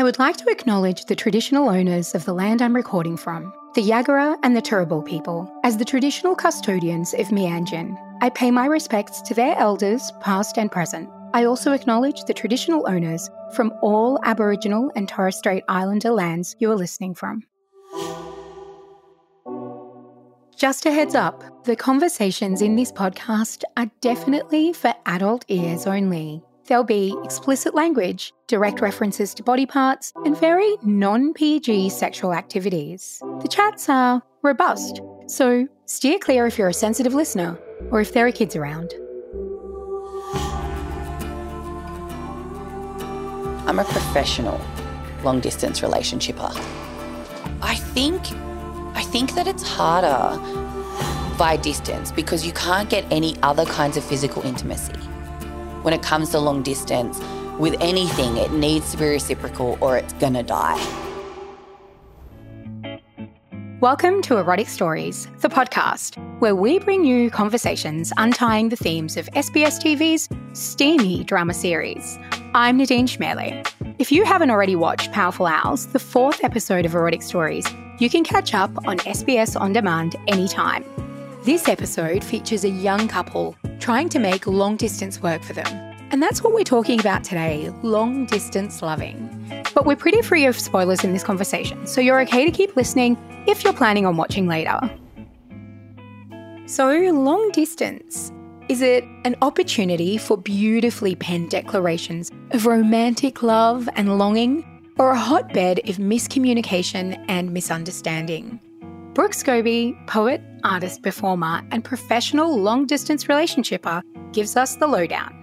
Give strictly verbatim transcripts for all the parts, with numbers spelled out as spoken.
I would like to acknowledge the traditional owners of the land I'm recording from, the Yagara and the Turrbal people, as the traditional custodians of Meanjin. I pay my respects to their elders, past and present. I also acknowledge the traditional owners from all Aboriginal and Torres Strait Islander lands you are listening from. Just a heads up, the conversations in this podcast are definitely for adult ears only. There'll be explicit language, direct references to body parts, and very non-P G sexual activities. The chats are robust, so steer clear if you're a sensitive listener or if there are kids around. I'm a professional long-distance relationshiper. I think, I think that it's harder via distance because you can't get any other kinds of physical intimacy. When it comes to long distance, with anything, it needs to be reciprocal or it's gonna die. Welcome to Erotic Stories, the podcast, where we bring you conversations untying the themes of S B S T V's steamy drama series. I'm Nadine Schmerle. If you haven't already watched Powerful Owls, the fourth episode of Erotic Stories, you can catch up on S B S On Demand anytime. This episode features a young couple trying to make long-distance work for them. And that's what we're talking about today, long-distance loving. But we're pretty free of spoilers in this conversation, so you're okay to keep listening if you're planning on watching later. So, long distance. Is it an opportunity for beautifully penned declarations of romantic love and longing, or a hotbed of miscommunication and misunderstanding? Brooke Scobie, poet, artist, performer, and professional long-distance relationshipper, gives us the lowdown.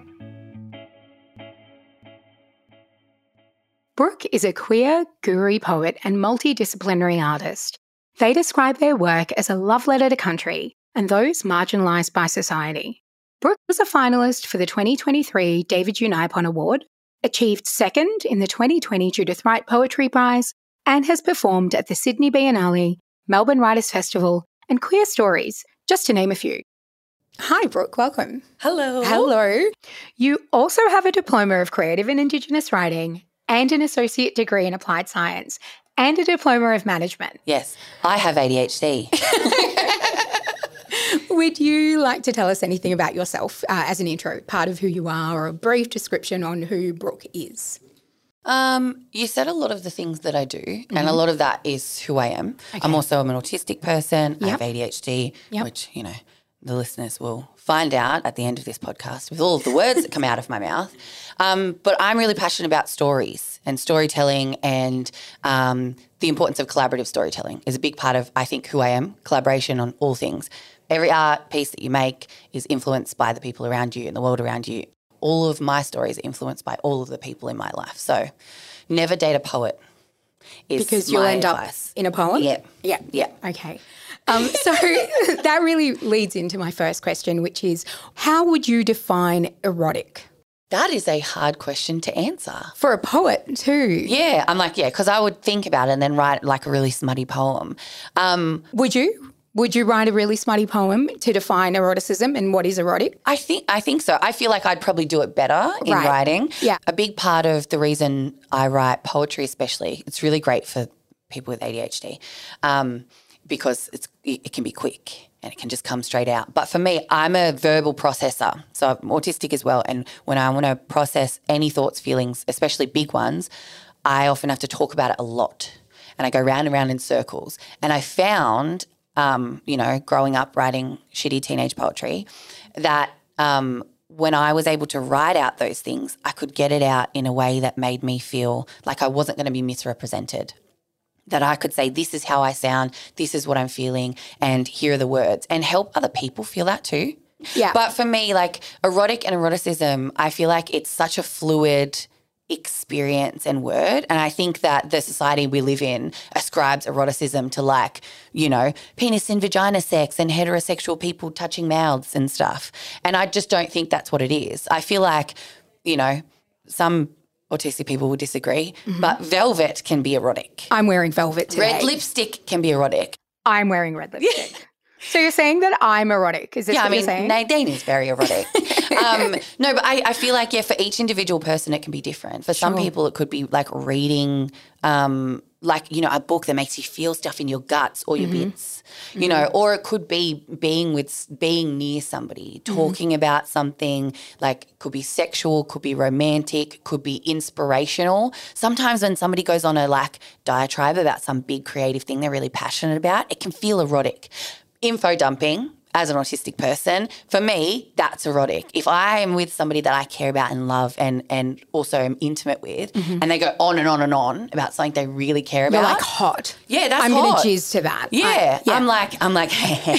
Brooke is a queer, guru poet and multidisciplinary artist. They describe their work as a love letter to country and those marginalised by society. Brooke was a finalist for the twenty twenty-three David Unaipon Award, achieved second in the twenty twenty Judith Wright Poetry Prize, and has performed at the Sydney Biennale, Melbourne Writers' Festival, and Queer Stories, just to name a few. Hi, Brooke. Welcome. Hello. Hello. You also have a Diploma of Creative and Indigenous Writing and an Associate Degree in Applied Science and a Diploma of Management. Yes, I have A D H D. Would you like to tell us anything about yourself uh, as an intro, part of who you are, or a brief description on who Brooke is? Um, you said a lot of the things that I do, mm-hmm. and a lot of that is who I am. Okay. I'm also I'm an autistic person. Yep. I have A D H D, yep. which, you know, the listeners will find out at the end of this podcast with all of the words that come out of my mouth. Um, but I'm really passionate about stories and storytelling, and um, the importance of collaborative storytelling is a big part of, I think, who I am, collaboration on all things. Every art piece that you make is influenced by the people around you and the world around you. All of my stories are influenced by all of the people in my life. So never date a poet is because you'll my end advice. Up in a poem? Yeah. Yeah. Yeah. Okay. Um, so that really leads into my first question, which is, how would you define erotic? That is a hard question to answer. For a poet too. Yeah. I'm like, yeah, because I would think about it and then write like a really smutty poem. Um, would you? Would you write a really smutty poem to define eroticism and what is erotic? I think I think so. I feel like I'd probably do it better in right. writing. Yeah. A big part of the reason I write poetry especially, it's really great for people with A D H D um, because it's it can be quick and it can just come straight out. But for me, I'm a verbal processor. So I'm autistic as well. And when I want to process any thoughts, feelings, especially big ones, I often have to talk about it a lot. And I go round and round in circles. And I found... Um, you know, growing up writing shitty teenage poetry, that um, when I was able to write out those things, I could get it out in a way that made me feel like I wasn't going to be misrepresented, that I could say, this is how I sound, this is what I'm feeling, and here are the words, and help other people feel that too. Yeah. But for me, like erotic and eroticism, I feel like it's such a fluid experience and word. And I think that the society we live in ascribes eroticism to like, you know, penis and vagina sex and heterosexual people touching mouths and stuff. And I just don't think that's what it is. I feel like, you know, some autistic people will disagree, mm-hmm. but velvet can be erotic. I'm wearing velvet today. Red lipstick can be erotic. I'm wearing red lipstick. So you're saying that I'm erotic? Is this yeah, what I mean, you're saying? Nadine is very erotic. um, no, but I, I feel like, yeah, for each individual person, it can be different. For some Sure. people, it could be like reading, um, like, you know, a book that makes you feel stuff in your guts or your Mm-hmm. bits, you mm-hmm. know, or it could be being with, being near somebody, talking mm-hmm. about something, like could be sexual, could be romantic, could be inspirational. Sometimes when somebody goes on a like diatribe about some big creative thing they're really passionate about, it can feel erotic. Info dumping. As an autistic person, for me, that's erotic. If I am with somebody that I care about and love and and also am intimate with, mm-hmm. and they go on and on and on about something they really care about. You're like hot. Yeah, that's I'm hot. I'm going to jizz to that. Yeah, I, yeah. I'm like, I'm like,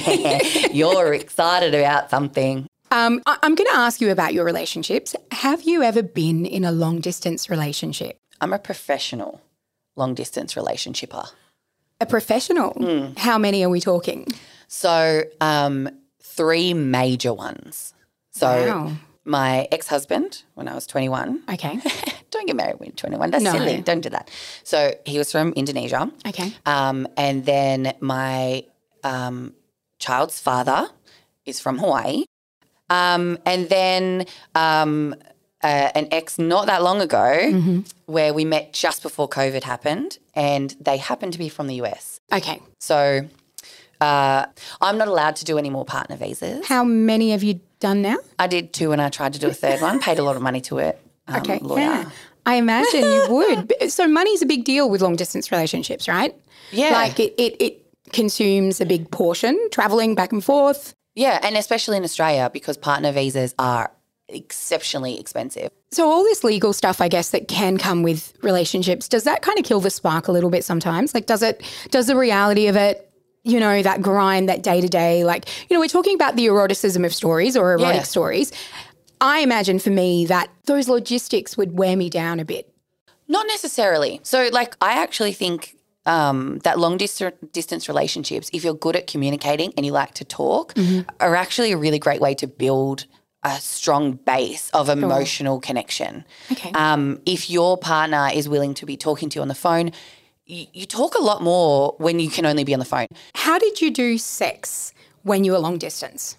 you're excited about something. Um, I, I'm going to ask you about your relationships. Have you ever been in a long distance relationship? I'm a professional long distance relationshipper. A professional? Mm. How many are we talking? So um, three major ones. So wow. my ex-husband when I was twenty-one. Okay. Don't get married when you're twenty-one. That's no. silly. Don't do that. So he was from Indonesia. Okay. Um, and then my um, child's father is from Hawaii. Um, and then um, uh, an ex not that long ago mm-hmm. where we met just before COVID happened, and they happened to be from the U S. Okay. So uh, I'm not allowed to do any more partner visas. How many have you done now? I did two and I tried to do a third one, paid a lot of money to it. Um, okay, lawyer. yeah. I imagine you would. So money's a big deal with long-distance relationships, right? Yeah. Like it, it, it consumes a big portion, travelling back and forth. Yeah, and especially in Australia because partner visas are exceptionally expensive. So all this legal stuff, I guess, that can come with relationships, does that kind of kill the spark a little bit sometimes? Like does it, does the reality of it, you know, that grind, that day-to-day, like, you know, we're talking about the eroticism of stories or erotic yeah. stories. I imagine for me that those logistics would wear me down a bit. Not necessarily. So, like, I actually think um, that long dis- distance relationships, if you're good at communicating and you like to talk, mm-hmm. are actually a really great way to build a strong base of emotional sure. connection. Okay. Um, if your partner is willing to be talking to you on the phone, you, you talk a lot more when you can only be on the phone. How did you do sex when you were long distance?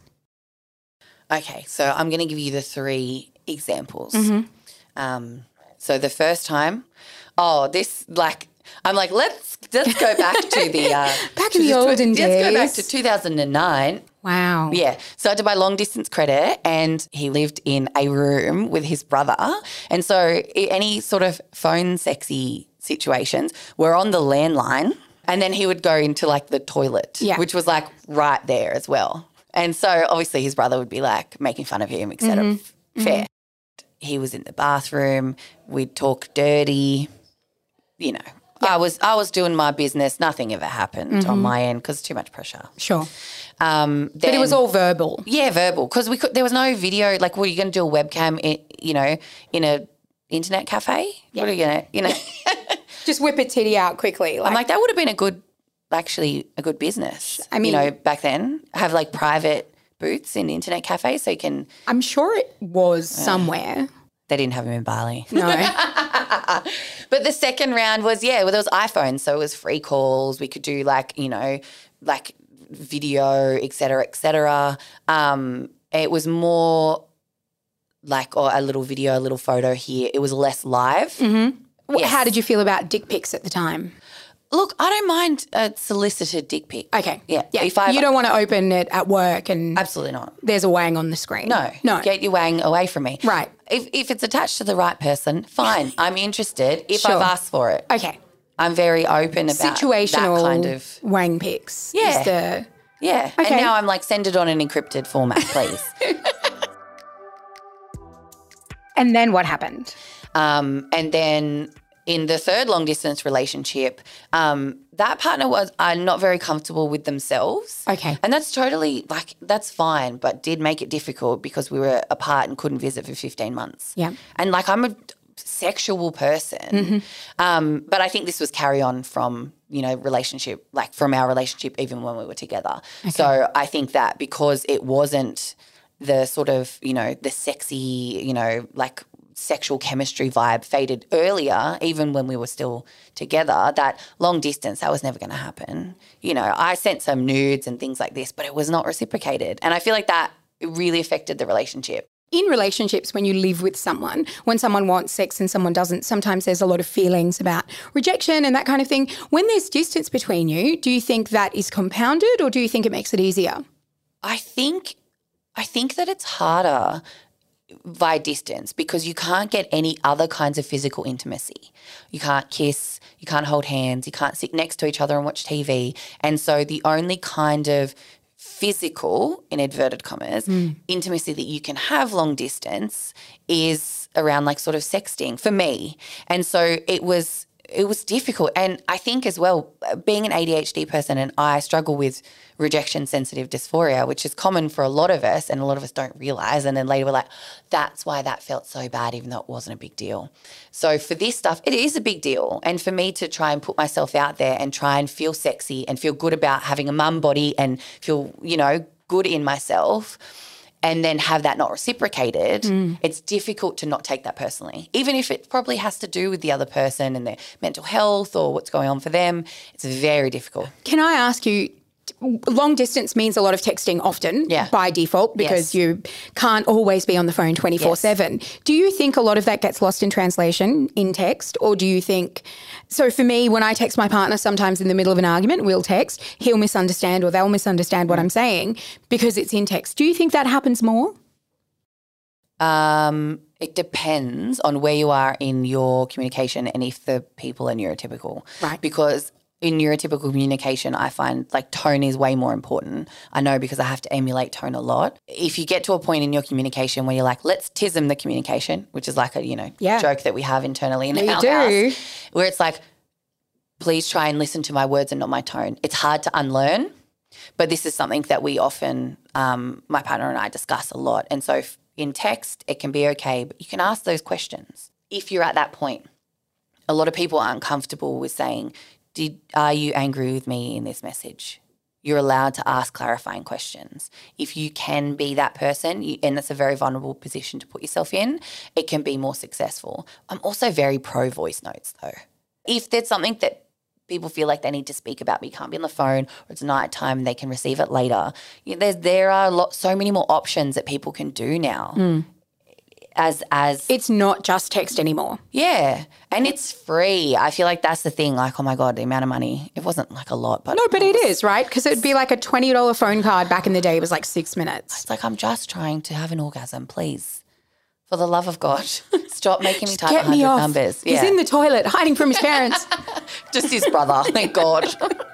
Okay, so I'm going to give you the three examples. Mm-hmm. Um, so the first time, oh, this like I'm like let's let's go back to the uh, back in the olden tw- days. Let's go back to two thousand nine. Wow. Yeah. So I did my long distance credit, and he lived in a room with his brother, and so any sort of phone sexy situations were on the landline, and then he would go into like the toilet, yeah. which was like right there as well. And so obviously his brother would be like making fun of him, et cetera. Mm-hmm. Fair. Mm-hmm. He was in the bathroom. We'd talk dirty. You know, yeah. I was I was doing my business. Nothing ever happened mm-hmm. on my end because too much pressure. Sure. Um, then, but it was all verbal. Yeah, verbal because we could. There was no video. Like, were you going to do a webcam? In, you know, in a internet cafe? Yeah. What are you going to? You know, just whip a titty out quickly. Like, I'm like that would have been a good. Actually a good business. I mean, you know, back then have like private booths in internet cafes so you can. I'm sure it was uh, somewhere. They didn't have them in Bali. No. But the second round was, yeah, well, there was iPhones. So it was free calls. We could do like, you know, like video, et cetera, et cetera. Um, it was more like or a little video, a little photo here. It was less live. Mm-hmm. Yes. How did you feel about dick pics at the time? Look, I don't mind a solicited dick pic. Okay. Yeah. yeah. If I, you don't want to open it at work and absolutely not. There's a wang on the screen. No. No. Get your wang away from me. Right. If if it's attached to the right person, fine. I'm interested if sure. I've asked for it. Okay. I'm very open about situational that kind of wang pics. Yeah. Is the, yeah. Okay. And now I'm like, send it on an encrypted format, please. And then what happened? Um, and then in the third long distance relationship, um, that partner was uh, not very comfortable with themselves. Okay. And that's totally like, that's fine, but did make it difficult because we were apart and couldn't visit for fifteen months. Yeah. And like, I'm a sexual person. Mm-hmm. Um, but I think this was carry on from, you know, relationship, like from our relationship, even when we were together. Okay. So I think that because it wasn't the sort of, you know, the sexy, you know, like sexual chemistry vibe faded earlier, even when we were still together, that long distance, that was never going to happen. You know, I sent some nudes and things like this, but it was not reciprocated. And I feel like that really affected the relationship. in relationships, when you live with someone, when someone wants sex and someone doesn't, sometimes there's a lot of feelings about rejection and that kind of thing. When there's distance between you, do you think that is compounded or do you think it makes it easier? I think, I think that it's harder via distance because you can't get any other kinds of physical intimacy. You can't kiss, you can't hold hands, you can't sit next to each other and watch T V. And so the only kind of physical, in inverted commas, mm. intimacy that you can have long distance is around like sort of sexting for me. And so it was it was difficult. And I think as well, being an A D H D person, and I struggle with rejection sensitive dysphoria, which is common for a lot of us and a lot of us don't realise. And then later we're like, that's why that felt so bad, even though it wasn't a big deal. So for this stuff, it is a big deal. And for me to try and put myself out there and try and feel sexy and feel good about having a mum body and feel, you know, good in myself, and then have that not reciprocated, mm. it's difficult to not take that personally. Even if it probably has to do with the other person and their mental health or what's going on for them, it's very difficult. Can I ask you, long distance means a lot of texting often yeah. by default because yes. you can't always be on the phone twenty-four seven. Yes. Do you think a lot of that gets lost in translation in text, or do you think – so for me, when I text my partner sometimes in the middle of an argument, we'll text, he'll misunderstand or they'll misunderstand what I'm saying because it's in text. Do you think that happens more? Um, it depends on where you are in your communication and if the people are neurotypical. Right. Because – in neurotypical communication, I find like tone is way more important. I know because I have to emulate tone a lot. If you get to a point in your communication where you're like, let's tism the communication, which is like a, you know, yeah. joke that we have internally in yeah, our do. house, where it's like, please try and listen to my words and not my tone. It's hard to unlearn, but this is something that we often, um, my partner and I discuss a lot. And so if, in text, it can be okay, but you can ask those questions. If you're at that point, a lot of people aren't comfortable with saying, Did are you angry with me in this message? You're allowed to ask clarifying questions. If you can be that person, you, and it's a very vulnerable position to put yourself in, it can be more successful. I'm also very pro voice notes though. If there's something that people feel like they need to speak about, but you can't be on the phone or it's night time, they can receive it later. You know, there's, there are a lot, so many more options that people can do now. Mm. As as it's not just text anymore. Yeah, and it's free. I feel like that's the thing. Like, oh my God, the amount of money. It wasn't like a lot, but no, but it is, right? Because it'd be like a twenty dollar phone card back in the day. It was like six minutes. It's like, I'm just trying to have an orgasm, please. For the love of God, stop making me type a hundred numbers. Yeah. He's in the toilet hiding from his parents. Just his brother. Thank God.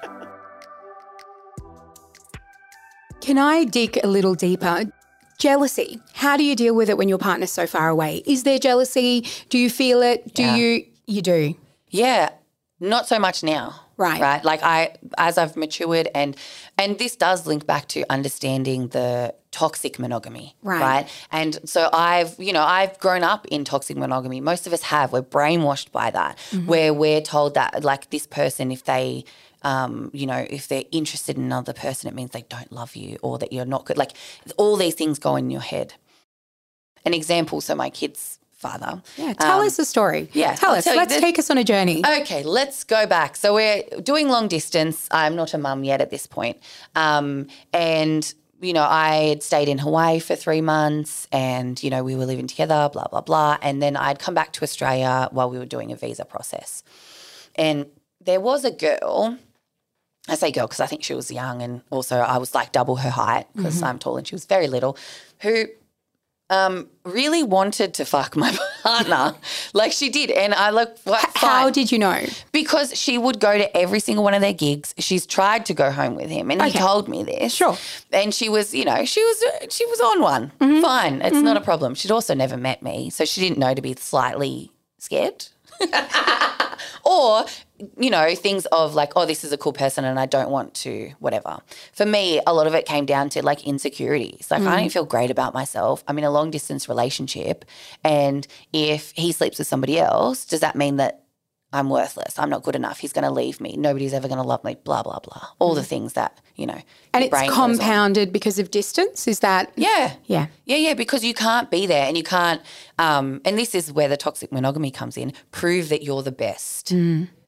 Can I dig a little deeper? Jealousy. How do you deal with it when your partner's so far away? Is there jealousy? Do you feel it? Do yeah. you? You do? Yeah. Not so much now. Right. Right. Like I, as I've matured and, and this does link back to understanding the toxic monogamy. Right. Right. And so I've, you know, I've grown up in toxic monogamy. Most of us have. We're brainwashed by that, mm-hmm. where we're told that like this person, if they, Um, you know, if they're interested in another person, it means they don't love you or that you're not good. Like all these things go in your head. An example, so my kid's father. Yeah, tell um, us the story. Yeah. Tell I'll us. tell Let's this. take us on a journey. Okay, let's go back. So we're doing long distance. I'm not a mum yet at this point. Um, and, you know, I had stayed in Hawaii for three months and, you know, we were living together, blah, blah, blah. And then I'd come back to Australia while we were doing a visa process. And there was a girl – I say girl because I think she was young and also I was like double her height because mm-hmm. I'm tall and she was very little, who um, really wanted to fuck my partner. Like she did. And I look, what, how fine. did you know? Because she would go to every single one of their gigs. She's tried to go home with him and okay. he told me this. Sure. And she was, you know, she was she was on one. Mm-hmm. Fine. It's mm-hmm. not a problem. She'd also never met me, so she didn't know to be slightly scared. Or, you know, things of like, oh, this is a cool person and I don't want to, whatever. For me, a lot of it came down to like insecurities. Like mm. I don't feel great about myself. I'm in a long distance relationship and if he sleeps with somebody else, does that mean that I'm worthless? I'm not good enough. He's going to leave me. Nobody's ever going to love me, blah, blah, blah. All mm. the things that, you know. And it's compounded because of distance? Is that? Yeah. Yeah. Yeah, yeah, because you can't be there and you can't, um, and this is where the toxic monogamy comes in, prove that you're the best. Mm.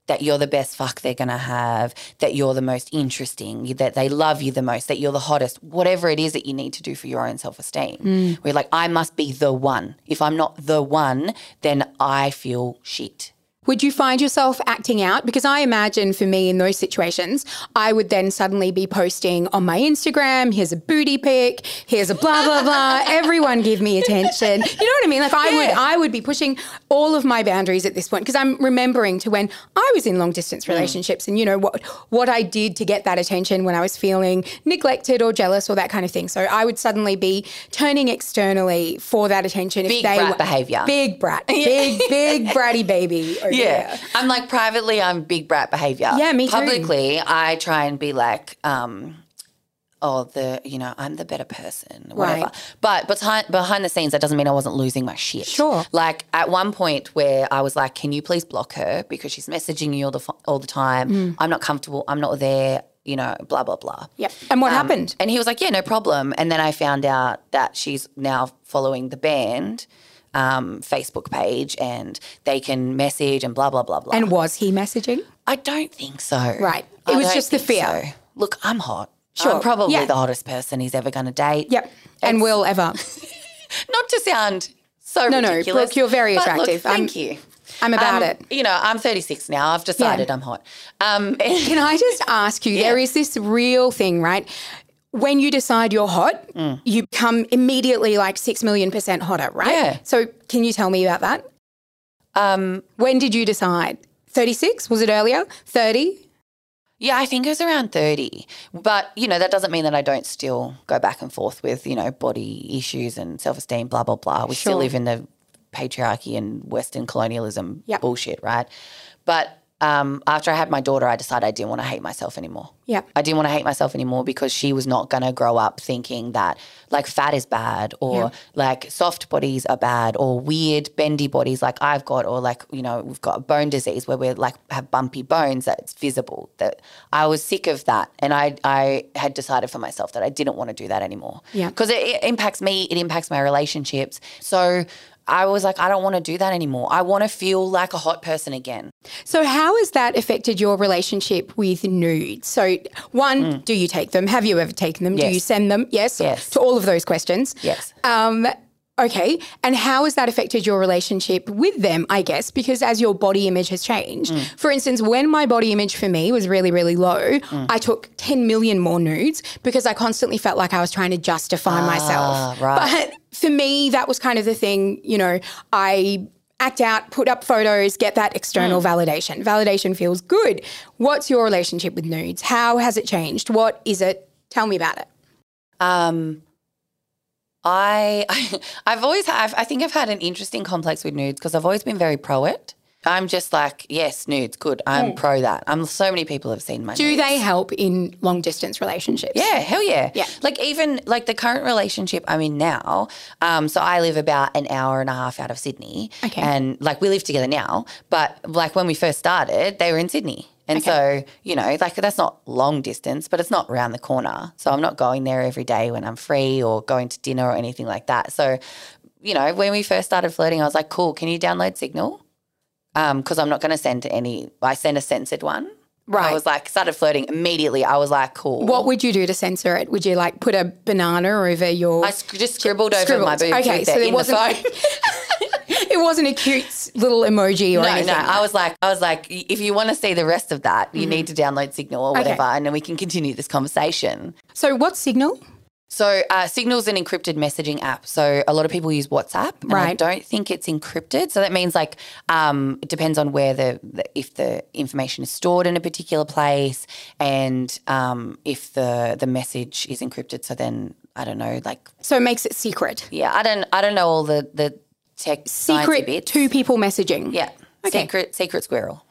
that you're the best fuck they're going to have, that you're the most interesting, that they love you the most, that you're the hottest, whatever it is that you need to do for your own self-esteem. Mm. We're like, I must be the one. If I'm not the one, then I feel shit. Would you find yourself acting out? Because I imagine for me in those situations, I would then suddenly be posting on my Instagram, here's a booty pic, here's a blah, blah, blah. Everyone give me attention. You know what I mean? Like I yeah. would I would be pushing all of my boundaries at this point because I'm remembering to when I was in long distance relationships mm. and, you know, what what I did to get that attention when I was feeling neglected or jealous or that kind of thing. So I would suddenly be turning externally for that attention. Big if they brat were, behaviour. Big brat. Big, big bratty baby. Yeah. There. I'm like privately I'm big brat behaviour. Yeah, me too. Publicly I try and be like, um, oh, the you know, I'm the better person, whatever. Right. But behind behind the scenes that doesn't mean I wasn't losing my shit. Sure. Like at one point where I was like, can you please block her because she's messaging you all the all the time. Mm. I'm not comfortable. I'm not there. You know, blah, blah, blah. Yep. And what um, happened? And he was like, yeah, no problem. And then I found out that she's now following the band Um, Facebook page and they can message and blah, blah, blah, blah. And was he messaging? I don't think so. Right. It I was just the fear. So. Look, I'm hot. Sure. I'm probably yeah. the hottest person he's ever going to date. Yep. It's, and will ever. Not to sound so no, ridiculous. No, Brooke, you're very attractive. Look, thank I'm, you. I'm about um, it. You know, I'm thirty-six now. I've decided yeah. I'm hot. Um, Can I just ask you, yeah. there is this real thing, right? When you decide you're hot, mm. you become immediately like six million percent hotter, right? Yeah. So can you tell me about that? Um, when did you decide? thirty-six? Was it earlier? thirty? Yeah, I think it was around thirty. But, you know, that doesn't mean that I don't still go back and forth with, you know, body issues and self-esteem, blah, blah, blah. We sure. still live in the patriarchy and Western colonialism yep. bullshit, right? But um, after I had my daughter, I decided I didn't want to hate myself anymore. Yeah, I didn't want to hate myself anymore because she was not going to grow up thinking that like fat is bad or yeah. like soft bodies are bad or weird bendy bodies like I've got or like, you know, we've got a bone disease where we're like have bumpy bones that it's visible. That I was sick of that and I I had decided for myself that I didn't want to do that anymore. Yeah, because it, it impacts me, it impacts my relationships. So I was like, I don't want to do that anymore. I want to feel like a hot person again. So how has that affected your relationship with nudes? So one, mm. do you take them? Have you ever taken them? Yes. Do you send them? Yes. Yes. To all of those questions? Yes. Um, okay. And how has that affected your relationship with them, I guess? Because as your body image has changed, mm. for instance, when my body image for me was really, really low, mm. I took ten million more nudes because I constantly felt like I was trying to justify ah, myself. Right. But for me, that was kind of the thing, you know, I act out, put up photos, get that external mm. validation. Validation feels good. What's your relationship with nudes? How has it changed? What is it? Tell me about it. Um, I, I've always, I've, I think I've had an interesting complex with nudes because I've always been very pro it. I'm just like, yes, nudes, good. I'm mm. pro that. I'm so many people have seen my Do nudes. they help in long distance relationships? Yeah, hell yeah. Yeah. Like even like the current relationship I'm in now, um, so I live about an hour and a half out of Sydney. Okay. And like we live together now, but like when we first started, they were in Sydney. And okay. so, you know, like that's not long distance, but it's not around the corner. So I'm not going there every day when I'm free or going to dinner or anything like that. So, you know, when we first started flirting, I was like, cool, can you download Signal? Because um, I'm not going to send to any – I send a censored one. Right. I was like – started flirting immediately. I was like, cool. What would you do to censor it? Would you like put a banana over your – I sc- just scribbled over scribbled. my boobs okay, with so the, there in wasn't, the phone. It wasn't a cute little emoji or no, anything. No, no. I was like, I was like, if you want to see the rest of that, you mm. need to download Signal or whatever, okay. and then we can continue this conversation. So what's Signal? So uh, Signal's an encrypted messaging app. So a lot of people use WhatsApp. And right. I don't think it's encrypted. So that means like um, it depends on where the, the if the information is stored in a particular place and um, if the the message is encrypted. So then I don't know, like so it makes it secret. Yeah, I don't I don't know all the the tech secret bits. Two people messaging. Yeah, okay. secret secret squirrel.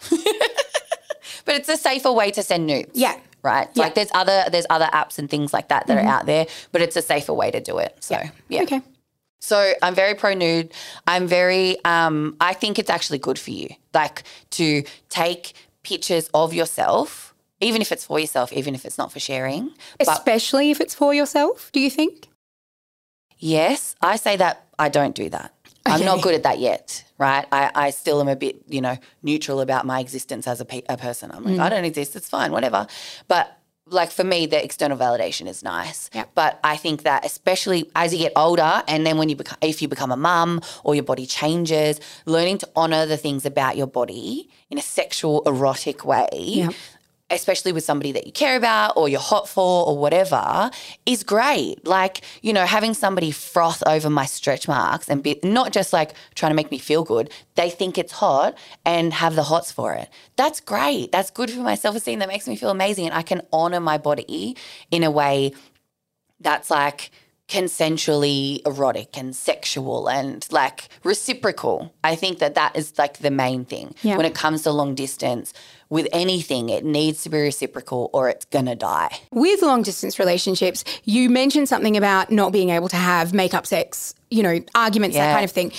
But it's a safer way to send nudes. Yeah. Right? Yeah. Like there's other there's other apps and things like that that mm-hmm. are out there, but it's a safer way to do it. So, yeah. yeah. Okay. So I'm very pro nude. I'm very um I think it's actually good for you. Like to take pictures of yourself, even if it's for yourself, even if it's not for sharing. Especially but, if it's for yourself, do you think? Yes, I say that I don't do that. I'm not Okay. good at that yet, right? I, I still am a bit, you know, neutral about my existence as a, pe- a person. I'm like, Mm. I don't exist. It's fine, whatever. But like for me, the external validation is nice. Yep. But I think that especially as you get older and then when you become, if you become a mum or your body changes, learning to honour the things about your body in a sexual, erotic way, Yep. especially with somebody that you care about or you're hot for or whatever, is great. Like, you know, having somebody froth over my stretch marks and be not just like trying to make me feel good, they think it's hot and have the hots for it. That's great. That's good for my self-esteem. That makes me feel amazing. And I can honour my body in a way that's like consensually erotic and sexual and like reciprocal. I think that that is like the main thing. Yeah. When it comes to long distance, with anything, it needs to be reciprocal or it's going to die. With long distance relationships, you mentioned something about not being able to have makeup sex, you know, arguments, that Yeah. kind of thing.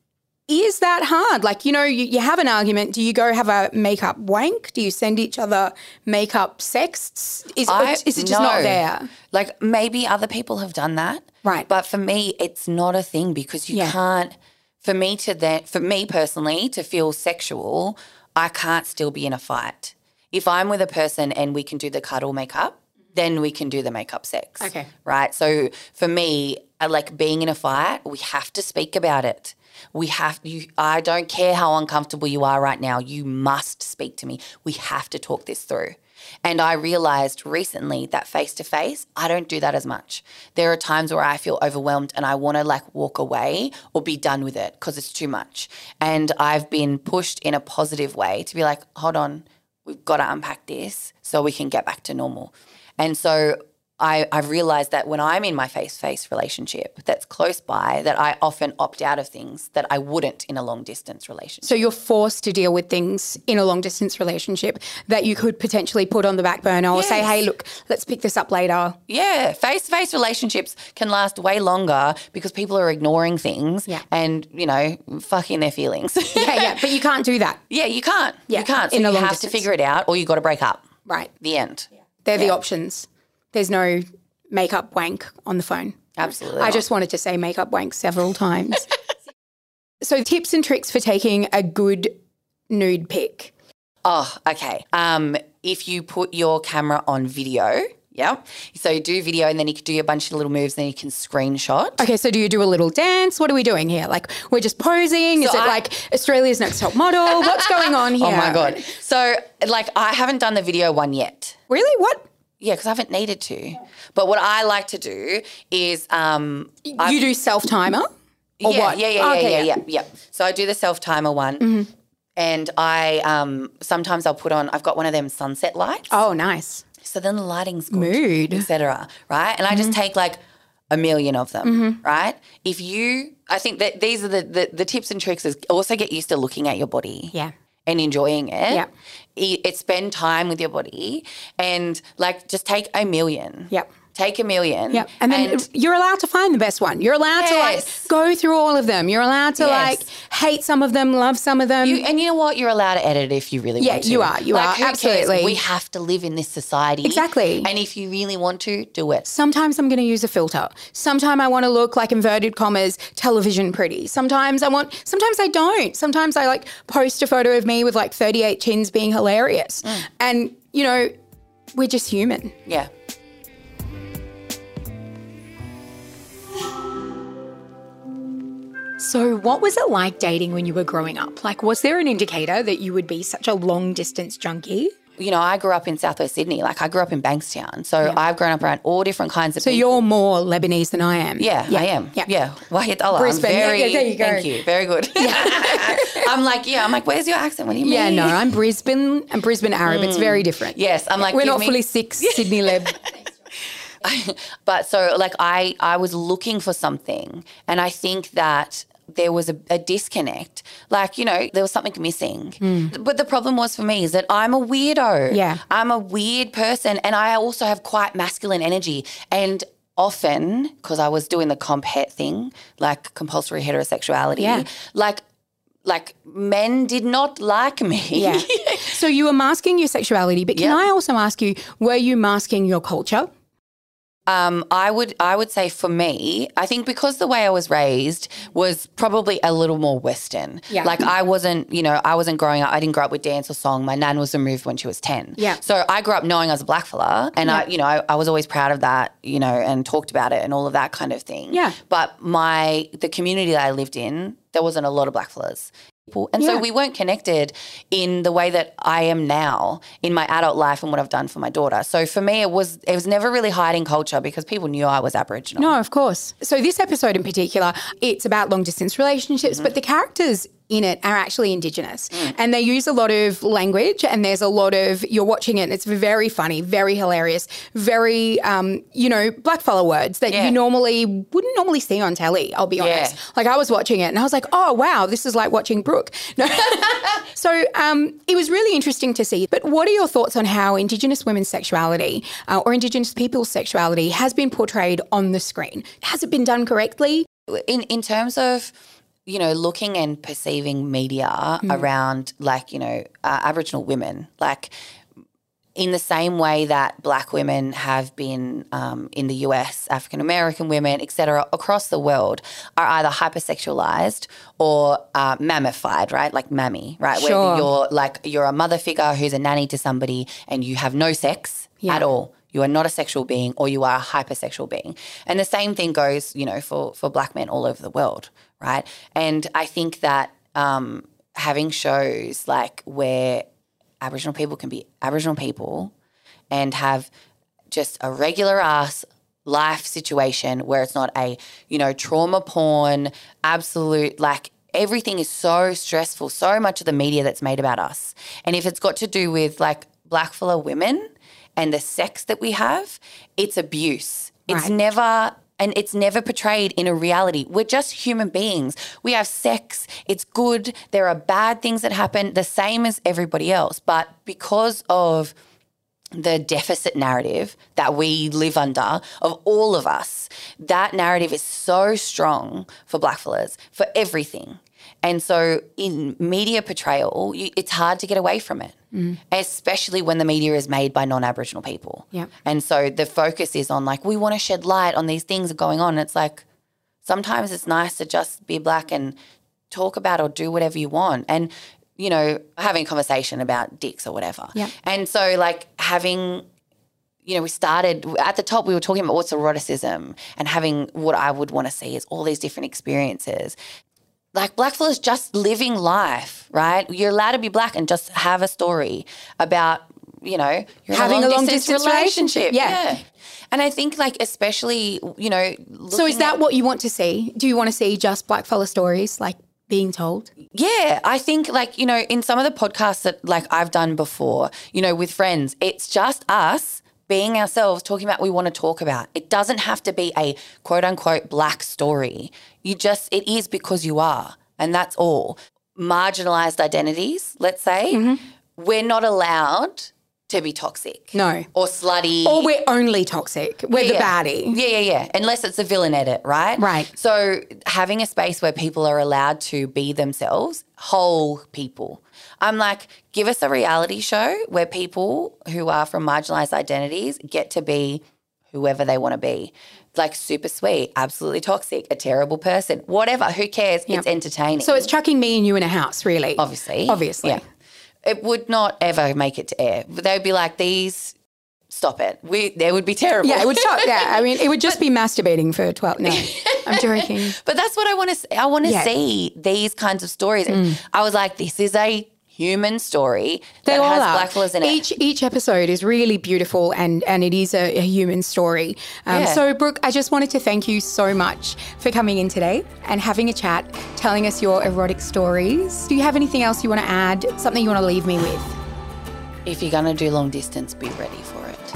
Is that hard? Like, you know, you, you have an argument. Do you go have a makeup wank? Do you send each other makeup sexts? Is, I- is it just not no. there? Like maybe other people have done that. Right. But for me, it's not a thing because you Yeah. can't, for me to then, for me personally, to feel sexual, I can't still be in a fight. If I'm with a person and we can do the cuddle makeup, then we can do the makeup sex. Okay. Right? So for me, I like being in a fight, we have to speak about it. We have you I don't care how uncomfortable you are right now. You must speak to me. We have to talk this through. And I realized recently that face to face, I don't do that as much. There are times where I feel overwhelmed and I want to like walk away or be done with it because it's too much. And I've been pushed in a positive way to be like, hold on, we've got to unpack this so we can get back to normal. And so I, I've realised that when I'm in my face-to-face relationship that's close by, that I often opt out of things that I wouldn't in a long-distance relationship. So you're forced to deal with things in a long distance relationship that you could potentially put on the back burner or say, Yes. hey, look, let's pick this up later. Yeah, face-to-face relationships can last way longer because people are ignoring things Yeah. and, you know, fucking their feelings. Yeah, yeah, but you can't do that. yeah, you can't. Yeah, You can't. So in a you long have distance. to figure it out or you got to break up. Right. The end. They're the Yeah. options. There's no makeup wank on the phone. Absolutely. I not. just wanted to say makeup wank several times. So tips and tricks for taking a good nude pic. Oh, okay. Um, if you put your camera on video, yeah. So you do video and then you can do a bunch of little moves, then you can screenshot. Okay, so do you do a little dance? What are we doing here? Like we're just posing? Is So it I- like Australia's Next Top Model? What's going on here? Oh my God. So like I haven't done the video one yet. Really? What? Yeah, because I haven't needed to. But what I like to do is um You do self-timer? Or yeah, what? yeah, yeah, Okay, yeah, yeah, yeah, yeah. So I do the self timer one. Mm-hmm. And I um sometimes I'll put on I've got one of them sunset lights. Oh, nice. So then the lighting's good, Mood. et cetera. Right? And I just take like a million of them, right? If you, I think that these are the, the, the tips and tricks is also get used to looking at your body Yeah. and enjoying it. Yeah. It, it spend time with your body and like just take a million. Yep. Take a million. Yeah, and then you're allowed to find the best one. You're allowed to like Yes. go through all of them. You're allowed to Yes. like hate some of them, love some of them. You, and you know what? You're allowed to edit if you really Yeah, want to. you are. You Like, are. who cares? Absolutely. We have to live in this society. Exactly. And if you really want to, do it. Sometimes I'm going to use a filter. Sometimes I want to look like inverted commas television pretty. Sometimes I want. Sometimes I don't. Sometimes I like post a photo of me with like thirty-eight chins being hilarious. Mm. And you know, we're just human. Yeah. So, what was it like dating when you were growing up? Like, was there an indicator that you would be such a long distance junkie? You know, I grew up in Southwest Sydney. Like I grew up in Bankstown. So I've grown up around all different kinds of So people. you're more Lebanese than I am. Yeah, I am. Yeah. Yeah. Wahid Allah. I'm Brisbane. Yeah, very, yeah, there you go. Thank you. Very good. I'm like, yeah, I'm like, where's your accent? What do you mean? Yeah, no, I'm Brisbane and Brisbane Arab. It's very different. Yes, I'm like, We're give not me- fully six Sydney Leb. But so like I, I was looking for something and I think that there was a, a disconnect. Like, you know, there was something missing. But the problem was for me is that I'm a weirdo. Yeah. I'm a weird person and I also have quite masculine energy. And often, because I was doing the comp het thing, like compulsory heterosexuality, Yeah. like like men did not like me. Yeah. So you were masking your sexuality, but can Yeah. I also ask you, were you masking your culture? Um, I would I would say for me, I think because the way I was raised was probably a little more Western. Yeah. Like I wasn't, you know, I wasn't growing up, I didn't grow up with dance or song. My nan was removed when she was ten. Yeah. So I grew up knowing I was a black fella and Yeah. I, you know, I, I was always proud of that, you know, and talked about it and all of that kind of thing. Yeah. But my, the community that I lived in, there wasn't a lot of black fellas. And Yeah. so we weren't connected in the way that I am now in my adult life and what I've done for my daughter. So for me, it was it was never really hiding culture because people knew I was Aboriginal. No, of course. So this episode in particular, it's about long distance relationships, mm-hmm. but the characters in it are actually Indigenous mm. and they use a lot of language and there's a lot of, you're watching it and it's very funny, very hilarious, very, um, you know, blackfella words that yeah. you normally wouldn't normally see on telly, I'll be honest. Yeah. Like I was watching it and I was like, oh, wow, this is like watching Brooke. No. So um, it was really interesting to see. But what are your thoughts on how Indigenous women's sexuality uh, or Indigenous people's sexuality has been portrayed on the screen? Has it been done correctly? In in terms of, you know, looking and perceiving media mm. around like, you know, uh, Aboriginal women, like in the same way that black women have been um, in the U S, African-American women, et cetera, across the world are either hypersexualized or uh, mammified, right? Like mammy, right? Sure. Where you're like, you're a mother figure who's a nanny to somebody and you have no sex yeah. at all. You are not a sexual being or you are a hypersexual being. And the same thing goes, you know, for, for black men all over the world, right? And I think that um, having shows like where Aboriginal people can be Aboriginal people and have just a regular ass life situation where it's not a, you know, trauma porn, absolute, like everything is so stressful, so much of the media that's made about us. And if it's got to do with like blackfella women and the sex that we have, it's abuse. It's right. never... And it's never portrayed in a reality. We're just human beings. We have sex. It's good. There are bad things that happen, the same as everybody else. But because of the deficit narrative that we live under of all of us, that narrative is so strong for blackfellas, for everything. And so in media portrayal, you, it's hard to get away from it, mm. especially when the media is made by non-Aboriginal people. Yep. And so the focus is on like, we want to shed light on these things going on. And it's like, sometimes it's nice to just be black and talk about or do whatever you want. And, you know, having a conversation about dicks or whatever. Yep. And so like having... You know, we started at the top, we were talking about what's eroticism and having what I would want to see is all these different experiences. Like blackfellas just living life, right? You're allowed to be black and just have a story about, you know, you're having in a long, a long distance, distance relationship. relationship. Yeah. yeah. And I think like especially, you know. So is that at, what you want to see? Do you want to see just blackfella stories like being told? Yeah, I think like, you know, in some of the podcasts that like I've done before, you know, with friends, it's just us being ourselves, talking about what we want to talk about. It doesn't have to be a quote unquote black story. You just, it is because you are, and that's all. Marginalized identities, let's say, mm-hmm. we're not allowed to be toxic. No. Or slutty. Or we're only toxic. We're yeah, the yeah. baddie. Yeah, yeah, yeah. Unless it's a villain edit, right? Right. So having a space where people are allowed to be themselves, whole people. I'm like, give us a reality show where people who are from marginalized identities get to be whoever they want to be. Like super sweet, absolutely toxic, a terrible person, whatever, who cares? Yep. It's entertaining. So it's chucking me and you in a house, really. Obviously. Obviously. Yeah. It would not ever make it to air. They would be like, these, stop it. We, they would be terrible. Yeah, it would stop. Yeah, I mean, it would just be masturbating for twelve. No, I'm joking. But that's what I want to. I want to yeah. see these kinds of stories. Mm. I was like, this is a human story they that all has are. blackfellas in each, it. Each episode is really beautiful and, and it is a, a human story. Um, yeah. So, Brooke, I just wanted to thank you so much for coming in today and having a chat, telling us your erotic stories. Do you have anything else you want to add, something you want to leave me with? If you're going to do long distance, be ready for it.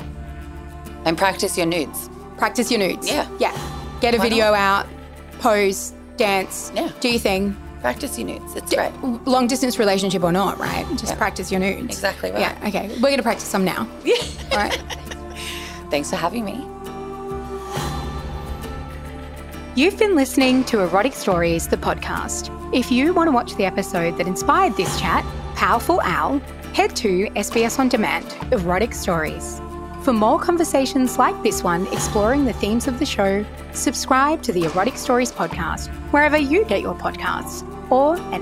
And practice your nudes. Practice your nudes. Yeah. Yeah. Get a Why video not? out, pose, dance, yeah. do your thing. Practice your nudes. It's great. Long distance relationship or not, right? Just yeah. practice your nudes. Exactly right. Yeah, okay. We're going to practice some now. Yeah. All right. Thanks for having me. You've been listening to Erotic Stories, the podcast. If you want to watch the episode that inspired this chat, Powerful Owl, head to S B S On Demand, Erotic Stories. For more conversations like this one exploring the themes of the show, subscribe to the Erotic Stories podcast wherever you get your podcasts or at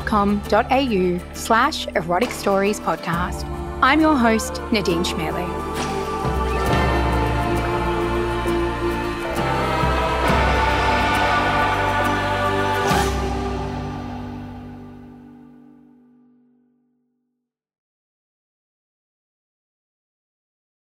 sbs.com.au slash erotic stories podcast. I'm your host, Nadine Schmerling.